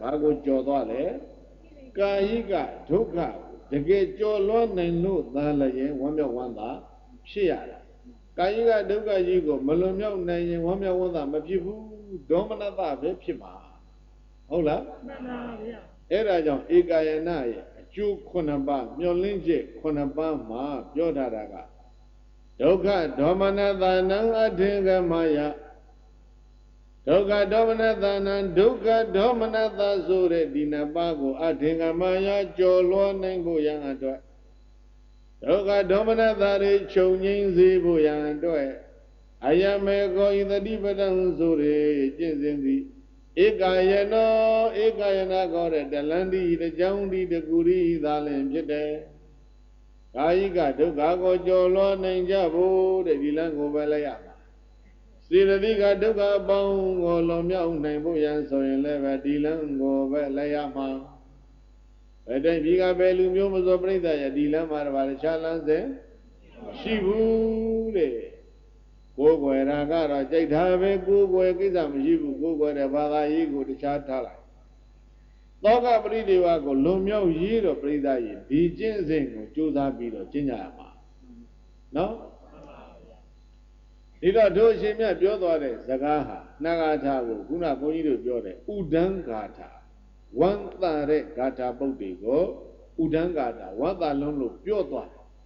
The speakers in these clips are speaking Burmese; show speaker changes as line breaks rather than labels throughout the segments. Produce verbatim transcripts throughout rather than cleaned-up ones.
ဘာကိုကြော်သွားလဲကာယိကဒုက္ခတကယ်ကြော်လွှမ်းနိုင်လို့သာလည်းဝမ်းမြောက်ဝမ်းသာဖြစ်ရတာကာယိကဒုက္ခကြီးကိုမလွန်မြောက်နိုင်ရင်ဝမ်းမြောက်ဝမ်းသာမဖြစ်ဘူးဒေါမနတပဲဖြစ်မှာဟုတ်လားမှန်ပါဗျာအဲ့ဒါကြောင့်ဧကာယနာရဲ့အကျိုးခုနှစ်ပါးမျောလင်းချက်ခုနှစ်ပါးမှာပြောထားတာကဒုက္ခဒေါမနတနံအထင်ကမယဒုက္ခဒေါမနတနံဒုက္ခဒေါမနတဆိုတဲ့ဒီနှစ်ပါးကိုအထင်ကမယကျော်လွှားနိုင်ဖို့ရန်အတွက်ဒုက္ခဒေါမနတတွေချုပ်ငြိမ်းစေဖို့ရန်အတွက်အယမေကောဣတတိပဒံဆိုရကျင့်စဉ်သည်ဧကာယနောဧကာယနာကောတဲ့တလန္တိတကြောင်းဒီတကူရီသာလင်ဖြစ်တယ်ကာယိကဒုက္ခကိုကျော်လွှားနိုင်ကြဖို့တဲ့ဒီလမ်းကိုပဲလိုက်ရမှာစေတသိကဒုက္ခအပေါင်းကိုလွန်မြောက်နိုင်ဖို့ရန်ဆိုရင်လည်းပဲဒီလမ်းကိုပဲလိုက်ရမှာဘယ်တိုင်ဒီကပဲလူမျိုးမစောပြိဿရဲ့ဒီလမ်းမှာတော့တခြားလမ်းစဉ်ရှိဘူးတဲ့ကိုယ်ွယ်ရာကတော့ကြိုက်တာပဲကိုယ်ွယ်ကိစ္စမရှိဘူးကိုယ်ွယ်တဲ့ဘာသာရေးကိုတခြားထားလိုက်သောကပရိဒေဝကိုလွန်မြောက်ရေးတော့ပြိဿရဲ့ဒီကျင့်စဉ်ကိုကြိုးစားပြီးတော့ကျင့်ကြရမှာနော်ဒီတော့တို့အရှင်မြတ်ပြောသွားတဲ့စကားဟာနာဂါထာကိုခုနဘုန်းကြီးတို့ပြောတယ်ဥဒံဂါထာဝန္တတဲ့ဂါထာပုဒ်တွေကိုဥဒံဂါထာဝန္တလုံးလို့ပြောသွား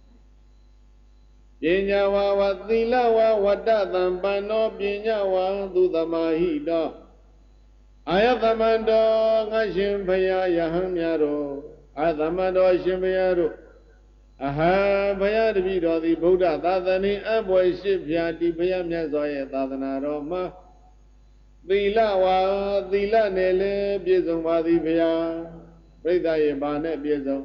တယ်ပညာဝါဝသီလဝါဝတ္တသံပန္နောပညာဝါသူသမာဟိတောအာယသမန္တောငါရှင်ဘုရားယဟန်များတို့အာသမန္တောရှင်ဘုရားတို့အဟံဘုရားတပည့်တော်သည်ဗုဒ္ဓသာသနာ့အပွဲရှိဖြာတိဘုရားမြတ်စွာရဲ့သာသနာတော်မှာသီလဝါသီလနဲ့လည်းပြည့်စုံပါသည်ဘုရားပြိဿရဲ့ဘာနဲ့ပြည့်စုံ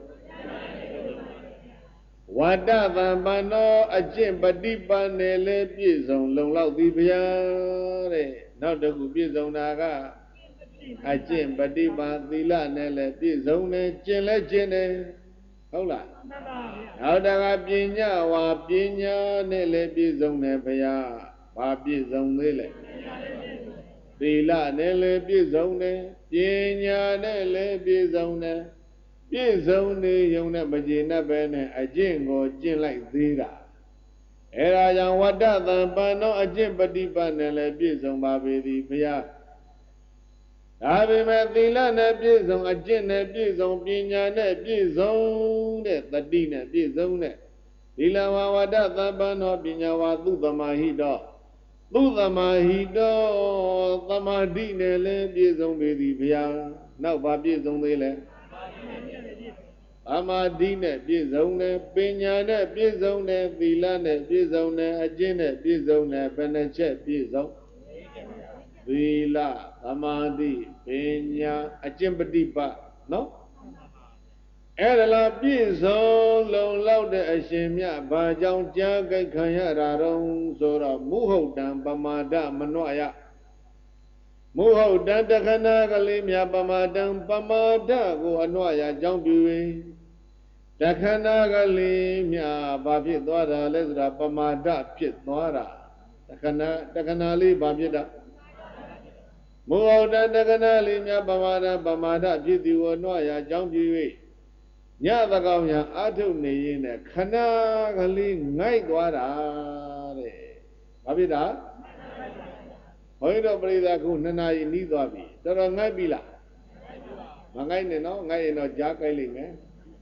ဝတ္တသံပန္နောအကျင့်ပฏิပတ်နဲ့လည်းပြည့်စုံလုံလောက်သည်ဘုရားတဲ့နောက်တစ်ခုပြည့်စုံတာကအကျင့်ပฏิပတ်သီလနဲ့လည်းပြည့်စုံတယ်ကျင့်လည်းကျင့်တယ်ဟုတ်လားမှန်ပါဗျာနောက်တကပညာဝါပညာနဲ့လည်းပြည့်စုံတယ်ဘုရားဘာပြည့်စုံသေးလဲသီလနဲ့လည်းပြည့်စုံတယ်ပညာနဲ့လည်းပြည့်စုံတယ်ပြည့်စုံနေုံနဲ့မကျေနပ်ပဲနဲ့အကျင့်ကိုကျင့်လိုက်သေးတာအဲဒါကြောင့်ဝတ္တသံပန္နောအကျင့်ပฏิပတ်နဲ့လည်းပြည့်စုံပါပေသည်ဘုရားဒါပေမဲ့သီလနဲ့ပြည့်စုံအကျင့်နဲ့ပြည့်စုံပညာနဲ့ပြည့်စုံတဲ့တတိနဲ့ပြည့်စုံတဲ့သီလဝါဝတ္တသံပန္နောပညာဝါသုသမာဟိတောသုသမာဟိတောသမာဓိနဲ့လည်းပြည့်စုံပေသည်ဘုရားနောက်ပါပြည့်စုံသေးလဲသမာဓိနဲ့ပြည့်စုံတယ်ပညာနဲ့ပြည့်စုံတယ်သီလနဲ့ပြည့်စုံတယ်အကျင့်နဲ့ပြည့်စုံတယ်ဘယ်နှချက်ပြည့်စုံသီလသမာဓိပညာအကျင့်ပฏิပတ်နော်အဲ့ဒါလားပြည့်စုံလုံလောက်တဲ့အရှင်မြတ်ဘာကြောင့်ကြားကြိုက်ခံရတာတော့ဆိုတော့မုဟုတ်တံပမာဒမနှော့ရမုဟုတ်တံတခဏကလေးမြပမာဒံပမာဒကိုအနှော့ရကြောင်းပြု၍တခဏကလေးမြဘာဖြစ်သွားတာလဲဆိုတာပမာဒဖြစ်သွားတာတခဏတခဏလေးဘာဖြစ်တာမုဟုတ်တံတခဏလေးမြပမာဒပမာဒဖြစ်သည်ကိုအနှော့ရကြောင်းပြု၍ညသကောင်ညာအာထုနေရင်နဲ့ခဏကလေးငိုက်သွားတာတဲ့ဘာဖြစ်တာဘုန်းကြီးတို့ပြိဿခုနှစ်နာရီနီးသွားပြီတော်တော်ငိုက်ပြီလားမငိုက်နဲ့နော်ငိုက်ရင်တော့ကြားကြိုက်လိမ့်မယ်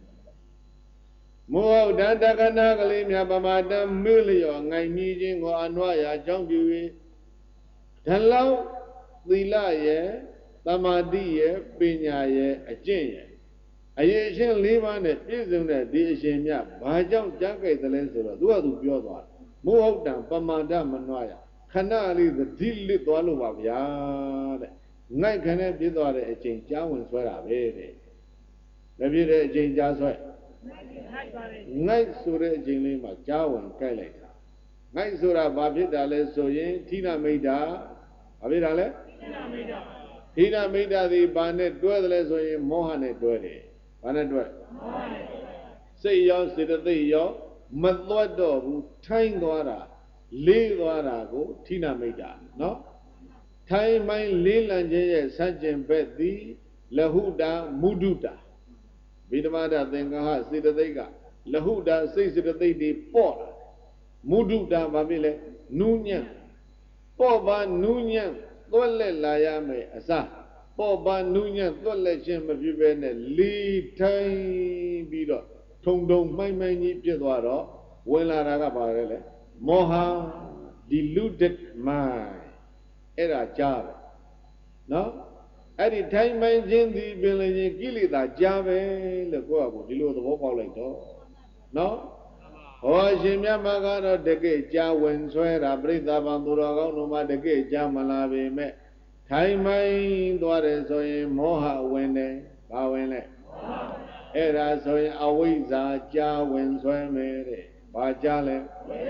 မောဟုတ်တတခဏကလေးများပမာတံမေ့လျော်ငိုက်မြည်ခြင်းကိုအနွားရာအကြောင်းပြု၍ဓလောက်သီလရဲ့သမာဓိရဲ့ပညာရဲ့အကျင့်ရဲ့အရေးအချင်း၄ပါးနဲ့ပြည့်စုံတဲ့ဒီအရှင်မြတ်ဘာကြောင့်ကြားကြိုက်သလဲဆိုတော့သူကသူပြောသွားတယ်မောဟုတ်တံပမာဒမနွားရာခဏလေးသတိလစ်သွားလို့ပါဗျာတဲ့ငိုက်ခနဲ့ပြည့်သွားတဲ့အချိန်ကြားဝင်ဆွဲတာပဲတဲ့မပြည့်တဲ့အချိန်ကြားဆွဲငိုက်ဆိုတဲ့အချိန်လေးမှာကြားဝင်ကြိုက်လိုက်တာငိုက်ဆိုတာဘာဖြစ်တာလဲဆိုရင်ဌိနမိတ်တာဘာဖြစ်တာလဲဌိနမိတ်တာဌိနမိတ်တာဒီဘာနဲ့တွဲတယ်လဲဆိုရင်မောဟနဲ့တွဲတယ်ဘာနဲ့တွဲမောဟနဲ့တွဲစိတ်ရောစေတသိက်ရောမသွတ်တော့ဘူးထိုင်းသွားတာလေးသွားတာကိုဌိနမိတ်တာနော်ထိုင်းမိုင်းလေးလံခြင်းရဲ့စัจကျင်ဘက်သည် Lahuda muduta Vidamada Dengaha Siddhaika Lahuda Siddhaiti Port Muduta Babile Nunya Poba Nunya Tole Layame Asa Poba Nunya Tole Chem Vivene Li Tai Bido Tongdong Mai Mani Piedwaro Wela Raga Barele Moha deluded mind Era Java No? At the time I did the village Gilida Jave, the Goa, below the Wopper like No? Oh, Jimia Magana de Gate Jawan Swear, breathe up on the Ragano de Gate Jamalavi met. Time I daughter so in Moha Wende, Bawene. Era so in Awiza Jawan Swemere, Bajale.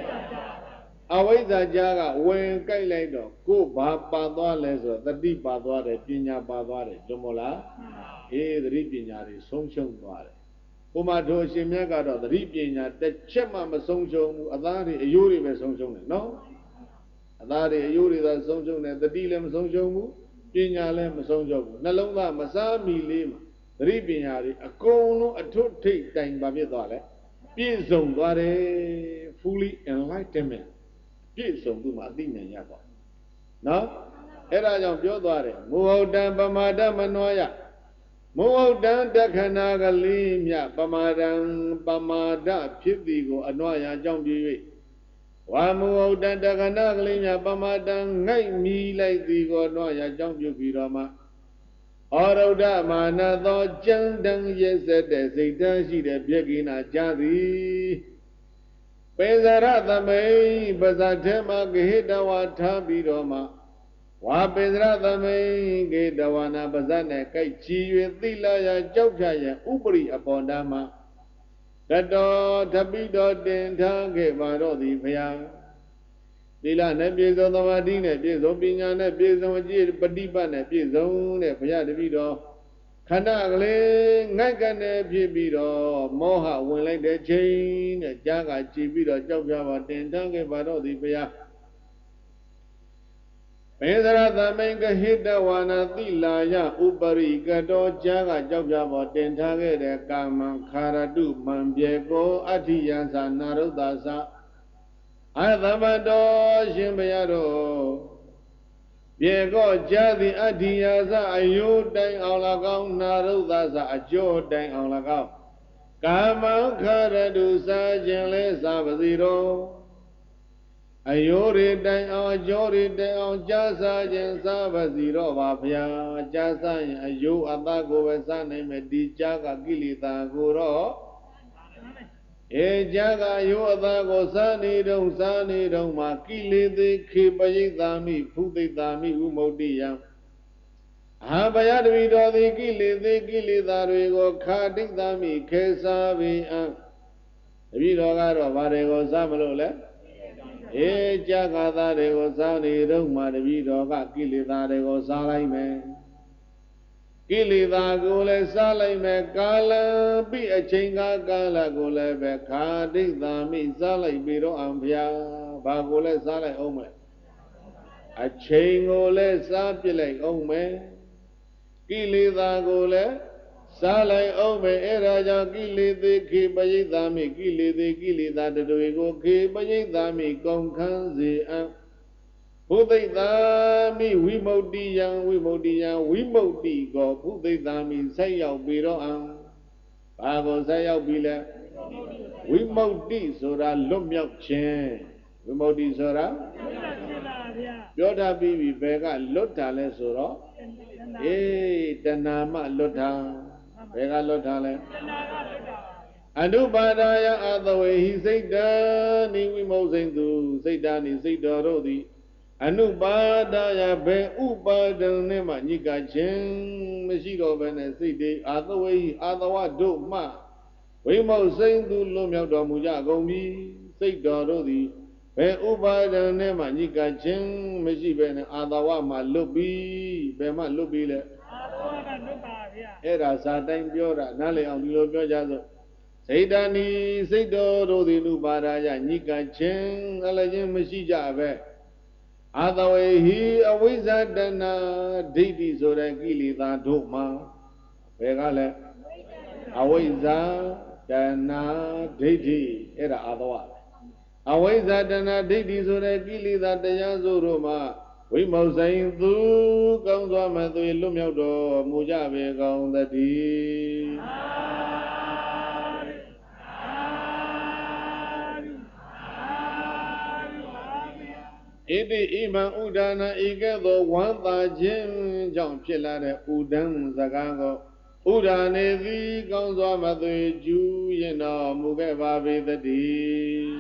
Awiza Jaga, when Kailado, go Baba Doles, the deep Badware, Pina Badware, Jomola, eh, the Ripignari, Sonshon Dware. Umato Shimiagado, the Ripinia, the Chema Sonshon, Adari, Yuri Sonshon, no? Adari, Yuri, the Sonshon, the Dilem Sonshon, Pina Lem Sonshon, Nalonga, Masami Lim, Ripignari, a cono, a two take time Babidole, Pizon Dware, fully enlightenment. Some do my thing and Yako. No? Era John Piodare, move down Bamada Manoya. Move down Dakanaga Limia, Bamadan, Bamada, Pidigo, Anoya, John Biwi. One move down Dakanaga Limia, Bamadan, Night me like the Gonoya, John Biwi. Oroda Manado, Jan Dang, yes, that they done she the Biagina Jadi. Pesarata me, Bazatema, Gehida, Tabi Roma. Wa Pesarata me, Gedawana, Bazane, Kaichi, Tila, Jokaya, Ubri upon Dama. Tato, Tabido, Denta, Gevaro, the Pia. Tila, Nebis of the Madina, Pizopina, Nebis of Jir, Padipa, Nebis on the Pia de Vido. Kanagale, Nagane, Pibido, Moha, when like the chain, Jaga, Chibido, Java, Tentange, Vado, the Pia. Pedra, make a hit the one at the Laya, Ubari, Gado, Jaga, Java, Tentange, Kama, Karadu, Mambiego, Atiyansa, Narudasa, Adamado, Shimbayado. Biego Jadi Adiyaza Ayu Dang Aulagao Narudaza Ajo Dang Aulagao Kama Karadusa Jele Sabaziro Ayuri Dang Ajori Dang Jasa Jen Sabaziro Vapia Jasa Ayu Atago Vesane Medijaga Gilita Guro E Jaga Yoda Gosani Dong Sani Dong Makili the Kipayitami, Putitami, Umodia. Habayadvido the Gili, the Gili Darigo, Kaditami, Kesavi, and Vidogaro Varego Samalola. E Jaga Darego Sani Dong Madavido, Gili Darego Salaime. Gilida Gule Salame Gala be a chinga Gala Gule Becadi Dami Salai Biro Ampia Bagule Salai Ome a chingole Sapile Ome Gilida Gule Salai Ome Eraja Gilidi Kibayidami Gilidi Gilida de Duigo Kibayidami Gonkanzi Pudidami Wimodiyan Wimodiyan Wimodi go Pudidami Sayao Biro Am Bago Sayao Bila Wimodi Sora Lumyok Chen Wimodi Sora Yoda Bibi Vega Lotale Sora Eh Tanama Lota Vega Lotale Anubadaya other way he said Dani Wimosendu say Dani say Dorodi Anubadaya be Ubadanema Nika Chen Mashiro Venesidi other way otherwise do ma we mo sing to Lumyado Muja Gomi say Dorodi be Ubadanema Nika Chen Mashiben otherwise ma lubi be ma lubile Era Satain Biora Nale on Lobio Saidani Saido the Nubaraya Nika Chen Alajan Mashija Other way he always had done deity so that Gili that Doma ဘယ်ကလဲအဝိဇ္ဇာတဏှာဒိဋ္ဌိအဲ့ဒါအာသဝအဝိဇ္ဇာတဏှာဒိဋ္ဌိဆိုတဲ့ကိလေသာတရားစုတို့မှာဝိမုတ်ဆိုင်သူကောင်းစွာမှသွေလွတ်မြောက်တော်မူကြပေကောင်းသတည်းဣတိဣမံဥဒါနာဤကဲ့သို့ဝမ်းသာခြင်းကြောင့်ဖြစ်လာတဲ့ဥဒံစကားကိုဥဒါနေသည်ကောင်းစွာမသွေကျူးရင်တော်မူခဲ့ပါပေသတည်း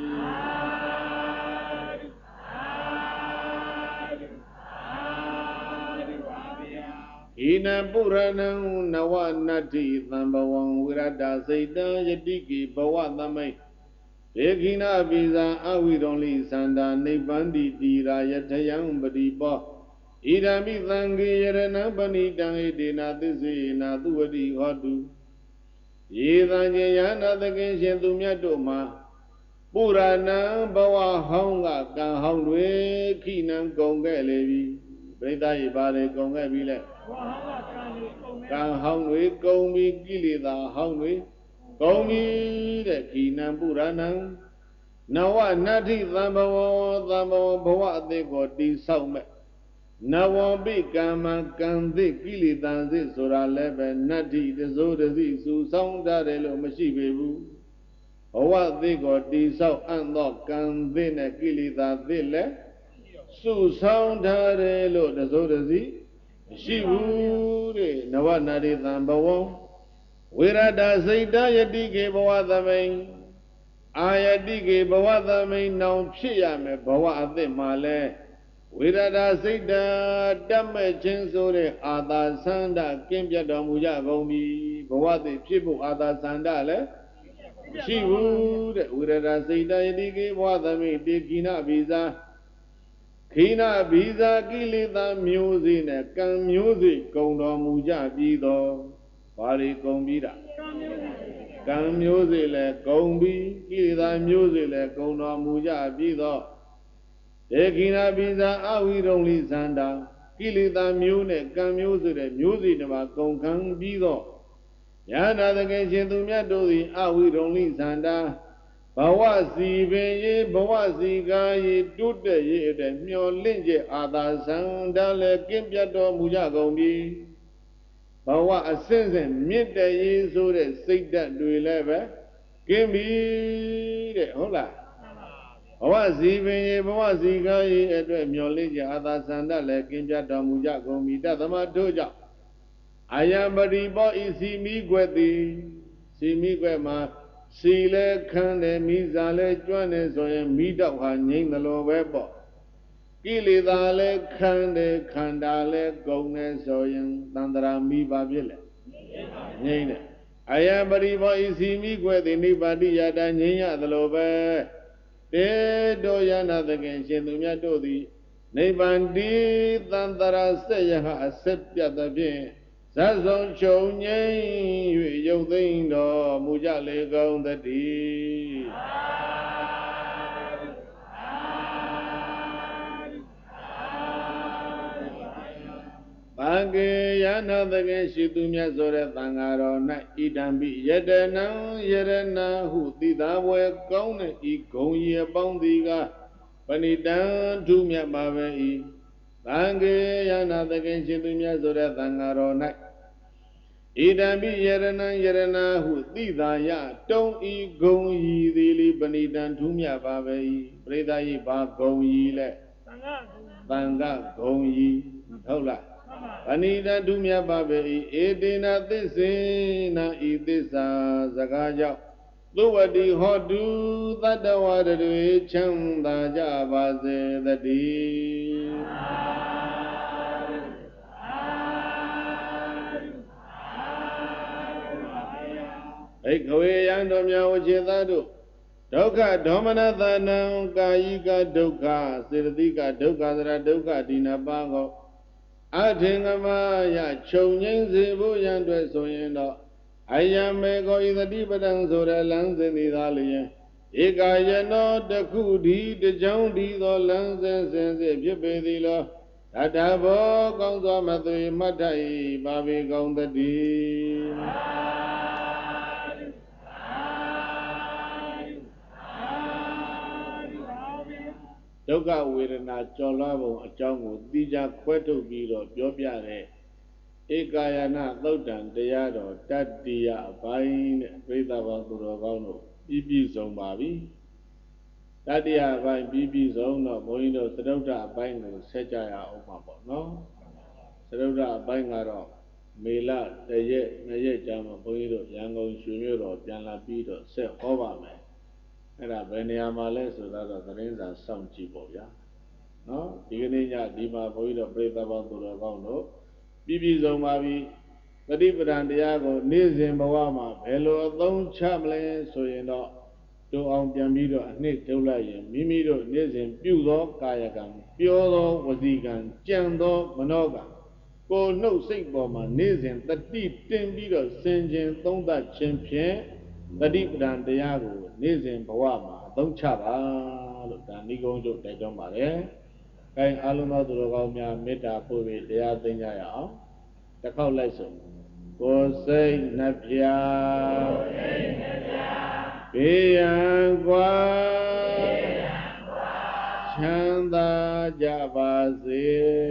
ဣနပုရဏံနဝနတ္တိသံဘဝံဝိရတစိတ်တံယတိကိဘဝသမိတ်ဒေခိနာပိဇာအဝိရုံလိသန္တာနိဗ္ဗန္တိတိရာယထယံပတိပောဣဒံမိသံဃေယရဏံပဏိတံဣတေနာသစ္စေနာသူဝတိဟောတုယေသံကျေယနာသခင်ရှင်သူမြတ်တို့မှာပုရဏံဘဝဟောင်းကကံဟောင်းတွေခိနံကုန်ခဲ့လေပြီပရိသတ်ရေပါတယ်ကုန်ခဲ့ပြီလေကံဟောင်းတွေကုန်ပြီကိလေသာဟောင်းတွေကုန်ပြီတဲ့ခိနံပုရဏံနဝနတ္ထိသံဘဝသံဘဝဘဝအသေးကိုတိဆောက်မဲ့နဝံပိကမ္မကံသိကိလေသာစိဆိုတာလည်းပဲနတ္ထိတစိုးတစီစုဆောင်ထားတယ်လို့မရှိပေဘူးဘဝသိကိုတိဆောက်အံ့သောကံသိနဲ့ကိလေသာသိလည်းစုဆောင်ထားတယ်လို့တစိုးတစီမရှိဘူးတဲ့နဝနာတိသံဘဝဝိရဒစိတ်တယတိကေဘဝသမိန်အာယတိကေဘဝသမိန်နောင်ဖြစ်ရမယ်ဘဝအသစ်မှာလဲဝိရဒစိတ်တတတ်မဲ့ခြင်းဆိုတဲ့အာသာသန္တာကင်းပြတ်တော်မူကြကုန်ပြီဘဝသစ်ဖြစ်ဖို့အာသာသန္တာလည်းမရှိဘူးတဲ့ဝိရဒစိတ်တယတိကေဘဝသမိန်တေခိနဘိဇာခိနဘိဇာကိလေသာမျိုးစေ့နဲ့ကံမျိုးစေ့ကုံတော်မူကြပြီးတော့ဘာတွေကုန်ပြီးတာကံမျိုးစေ့လည်းကုန်ပြီးကိလေသာမျိုးစေ့လည်းကုံတော်မူကြပြီးတော့ဒေခိနာပိဇာအဝိရုံလိသန္တာကိလေသာမျိုးနဲ့ကံမျိုးစေ့တဲ့မျိုးစေ့တစ်ပါးကုန်ခံပြီးတော့ယန္တာသခင်ရှင်သူမြတ်တို့သည်အဝိရုံလိသန္တာဘဝစီပင်ရေဘဝစီကာရေတုတ်တဲ့ရေတဲ့မျောလင့်ကျအာသာသန္တာလည်းကင်းပြတ်တော်မူကြကုန်ပြီဘဝအစဉ်စဉ်မြင့်တဲ့ရေဆိုတဲ့စိတ်ဓာတ်တွေလည်းပဲကင်းပြီတဲ့ဟုတ်လားဘဝစီပင်ရေဘဝစီကာရေအတွက်မျောလင့်ကျအာသာသန္တာလည်းကင်းပြတ်တော်မူကြကုန်ပြီတသမတို့ကြောင့်အာယံပရိပောဤစီမိွယ်သည်စီမိွယ်မှာစီလဲခန်းတယ်မိစားလဲကျွမ်းတယ်ဆိုရင်မိတော့ဟာငြိမ့်သလိုပဲပေါ့ကိလေသာလဲခန်းတယ်ခန္ဓာလဲကုန်တယ်ဆိုရင်သန္တရာမိပါဖြစ်လေငြိမ့်တယ်အယံပရိဘောဤစီမိွယ်သည်နိဗ္ဗာတိယတာငြိမ့်ရသလိုပဲတေတောယနာသခင်ရှင်သူမြတ်တို့သည်နိဗ္ဗာန်တိသန္တရာဆက်ရဟအဆက်ပြတ်သဖြင့်ဇတ်ဆုံးချုပ်ငြိမ်း၍ရုပ်သိမ်းတော်မူကြလေကောင်းသတည်းသံဃေယနာသခင်ရှိသူမြတ်ဆိုတဲ့သံဃာတော်၌ဣဒံပိယတနံယရဏဟုတိသာဝေကောင်းတဲ့ဤဂုံရီအပေါင်းသည်ကပဏိတံထုမြတ်ပါပဲ၏သံဃေယနာသခင်ရှိသူမြတ်ဆိုတဲ့သံဃာတော်၌ဣဒံပိယရဏံယရဏဟုတိသာယတုံဤဂုံရီသည်လိပဏိတံထုမြတ်ပါပဲ၏ပရိသတ်ဤဘာဂုံရီလဲသံဃဂုံရီဟုတ်လားပဏိတံထုမြတ်ပါပဲ၏ဧတေနသစ္စေနဤသစ္စာစကားကြောင့်သုဝတိဟောတုသတ္တဝါတွေချမ်းသာကြပါစေတည်းဘိက္ခဝေယံတို့မြတ်ဝချေသားတို့ဒုက္ခဒေါမနသနံကာယိကဒုက္ခစေတသိကဒုက္ခသရဒုက္ခဒီနပါကိုအထင်ကမယခြုံငိမ့်စေဖို့ရန်အတွက်ဆိုရင်တော့အယံမေကိုဤသတိပဒံဆိုတဲ့လမ်းစဉ်သည်သာလျင်ဧကယနောတခုဒီတကြောင်းဒီသောလမ်းစဉ်စဉ်စစ်ဖြစ်ပေသည်လောတတဘောကောင်းစွာမသွေမှတ်ထိုက်ပါပေကောင်းတည်းဒုက္ခဝေဒနာကြော်လွှားပုံအကြောင်းကိုသိကြခွဲထုတ်ပြီးတော့ပြောပြတဲ့ဧကာယနာသုတ်တံတရားတော်တတ္တိယအပိုင်းနဲ့ပြိဿဘောသူတော်ကောင်းတို့ပြီးပြည့်စုံပါပြီတတ္တိယအပိုင်းပြီးပြည့်စုံတော့ဘုန်းကြီးတို့သရုပ်ထအပိုင်းကိုဆက်ကြရအောင်ပါပေါ့နော်သရုပ်ထအပိုင်းကတော့မေလတရက်နှစ်ရက်ကြာမှဘုန်းကြီးတို့ရန်ကုန်ရွှေမြို့တော်ပြန်လာပြီးတော့ဆက်ဟောပါမယ်အဲ့ဒါဘယ်နေရာမှာလဲဆိုတော့သတင်းစာစောင့်ကြည့်ပေါ့ဗျာနော်ဒီကနေ့ညဒီမှာဘုန်းကြီးတို့ပြိဿဘောသူတော်ကောင်းတို့ပြီးပြည့်စုံပါပြီသတိပဋ္ဌာန်တရားကိုနေ့စဉ်ဘဝမှာဘယ်လိုအသုံးချမလဲဆိုရင်တော့တို့အောင်ပြန်ပြီးတော့အနှစ်ထုတ်လိုက်ရင်မိမိတို့နေ့စဉ်ပြုသောကာယကံပြောသောဝစီကံကြံသောမနောကံကိုယ်နှုတ်စိတ်ပေါ်မှာနေ့စဉ်တတိတင်ပြီးတော့စင်ကြင်သုံးသပ်ခြင်းဖြင့်သတိပဋ္ဌာန်တရားကိုနေ့စဉ်ဘဝမှာအသုံးချပါလို့ဒါနိဂုံးချုပ်တိုက်တွန်းပါတယ်။အဲအားလုံးသောသူတော်ကောင်းများမေတ္တာပို့ပြီးတရားသိကြရအောင်။တစ်ခေါက်လိုက်ဆုံးကိုယ်စိတ်နှပြဘေးရန်ကွာချမ်းသာကြပါစေ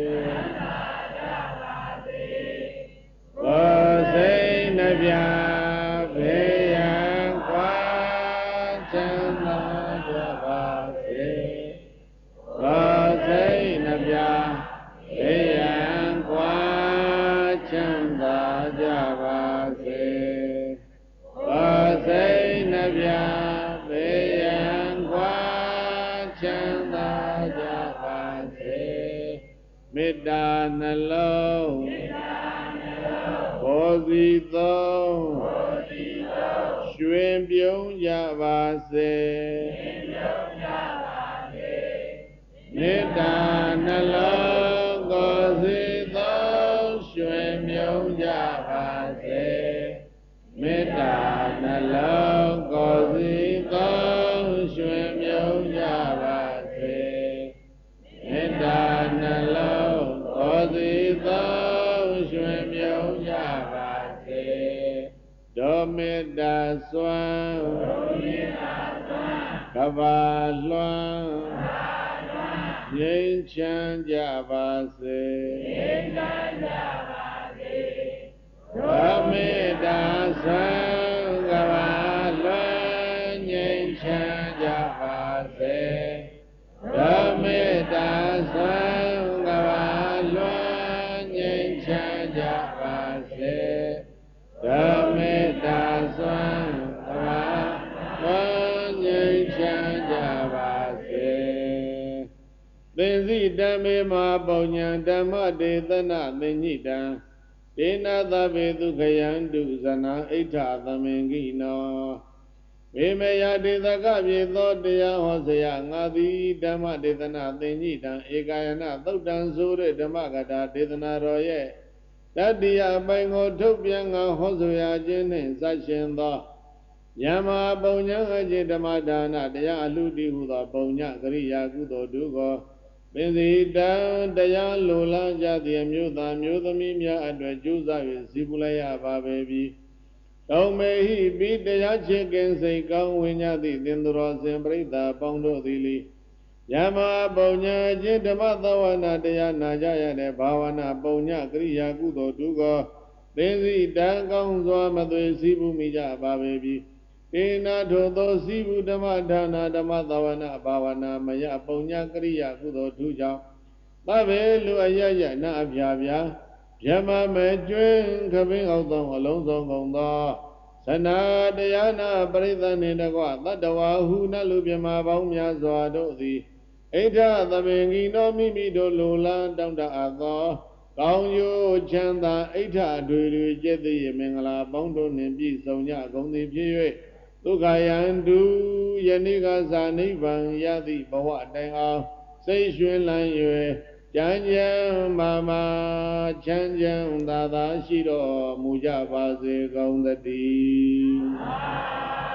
ကိုယ်စိတ်နှပြဘေးရန်ကွာချမ်းသာကြပါစေကိုယ်စိတ်နှပြဘေးရန်ကွာချမ်းသာကြပါစေကိုယ်စိတ်နှပြဘေးရန်ကွာချမ်းသာကြပါစေမေတ္တာနှလုံးဘောဇီသုံးရွှင်ပြုံးကြပါစေမေတ္တာနှလုံးဘောဇီသုံးရွှင်ပြုံးကြပါစေမေတ္တာနှလုံးကိုယ်စီကောင်းရွှင်မြုံကြပါစေမေတ္တာနှလုံးကိုယ်စီကောင်းရွှင်မြုံကြပါစေဒုမေတ္တာစွမ်းကဘာလွှမ်းငြိမ်းချမ်းကြပါစေဓမ္မေတ္တာသံဃာလွန်ငြိမ်းချမ်းကြပါစေဓမ္မေတ္တာသံဃာလွန်ငြိမ်းချမ်းကြပါစေဓမ္မေတ္တာသံဃာလွန်ငြိမ်းချမ်းကြပါစေသင်္စိတံမေမပုံညာဓမ္မဒေသနာသင်္ညိတံဒေနသဗ္ဗေဒုက္ခယံတုဇနာဣဋ္ဌသမင်္ဂိနောဝိမယဒေသကပြေသောတရားဟောစရာငါသည်ဓမ္မဒေသနာသင်္ညိတံဧကာယနာသုတ်တံဆိုတဲ့ဓမ္မကထာဒေသနာတော်ရဲ့တတ္တိယအပိုင်းကိုထုတ်ပြန်ငါဟောဆိုရခြင်းနှင့်စရှင်သောယမပုံညာအကျင့်ဓမ္မဒါနတရားအလှတိဟုသောပုံညာကရိယာကုသိုလ်တုကိုပင်စီတံတရားလိုလားကြသည့်မျိုးသားမျိုးသမီးများအတွက်ကြိုးစား၍စီပူလိုက်ရပါပဲပြီတောင်းမေဟိပိတရားချစ်ခင်စိတ်ကောင်းဝင်ကြသည့်သင်္တော်စဉ်ပရိသတ်ပေါင်းတို့သည်လီယမပုံညာခြင်းဓမ္မသဝနာတရားနာကြရတဲ့ဘာဝနာပုံညာကရိယာကုသိုလ်တုကိုပင်စီတံကောင်းစွာမသွေစီပူမိကြပါပဲပြီေနာထိုသောစီဗုဓမ္မဒါနာဓမ္မသဝနာဘာဝနာမယပုံညာကရိယာကုသိုလ်ထူးကြောင့်သဗ္ဗေလူအယယနာအပြာပြာဗျမမေကျွင်းခပင်းအောင်သောအလုံးစုံကုန်သောသနာတရားနာပရိသတ်နှင့်တကွသတ္တဝါဟုနလူပြမပေါင်းများစွာတို့သည်ဣဋ္ဌသမင်္ဂိနောမိမိတို့လိုလားတောင်းတအပ်သောကောင်းကျိုးချမ်းသာဣဋ္ဌအထွေထွေကျက်သည်မင်္ဂလာပေါင်းတို့နှင့်ပြည့်စုံကြကုန်သည်ဖြစ်၍ဒုက္ခယံတုယနေ့ကသာနိဗ္ဗာန်ရသည့်ဘဝတိုင်အောင်စိတ်ရွှင်လန်း၍ကြံကြံမာမာချမ်းချမ်းသာသာရှိတော်မူကြပါစေကုန်သတည်း